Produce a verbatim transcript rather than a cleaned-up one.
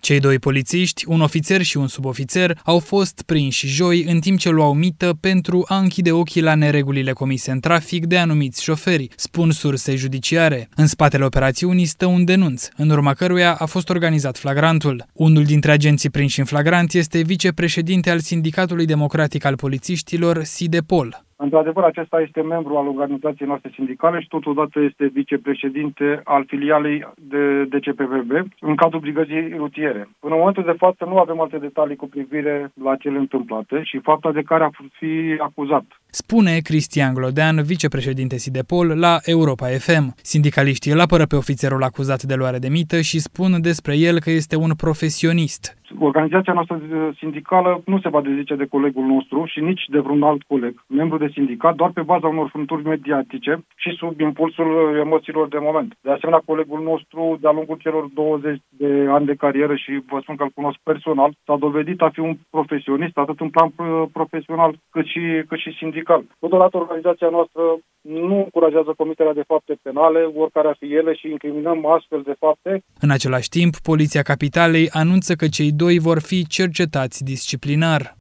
Cei doi polițiști, un ofițer și un subofițer, au fost prinși joi în timp ce luau mită pentru a închide ochii la neregulile comise în trafic de anumiți șoferi, spun surse judiciare. În spatele operațiunii stă un denunț, în urma căruia a fost organizat flagrantul. Unul dintre agenții prinși în flagrant este vicepreședinte al Sindicatului Democratic al Polițiștilor, SIDEPOL. Într-adevăr, acesta este membru al organizației noastre sindicale și totodată este vicepreședinte al filialei de D C P V B în cadrul brigăzii rutiere. Până în momentul de față nu avem alte detalii cu privire la cele întâmplate și fapta de care a fi acuzat. Spune Cristian Glodean, vicepreședinte SIDEPOL, la Europa F M. Sindicaliștii îl apără pe ofițerul acuzat de luare de mită și spun despre el că este un profesionist. Organizația noastră sindicală nu se va dezice de colegul nostru și nici de vreun alt coleg, membru de sindicat, doar pe baza unor frânturi mediatice și sub impulsul emoțiilor de moment. De asemenea, colegul nostru, de-a lungul celor douăzeci de ani de carieră, și vă spun că îl cunosc personal, s-a dovedit a fi un profesionist, atât în plan profesional cât și, cât și sindical. Totodată, organizația noastră nu încurajează comiterea de fapte penale, oricare ar fi ele, și incriminăm astfel de fapte. În același timp, Poliția Capitalei anunță că cei doi vor fi cercetați disciplinar.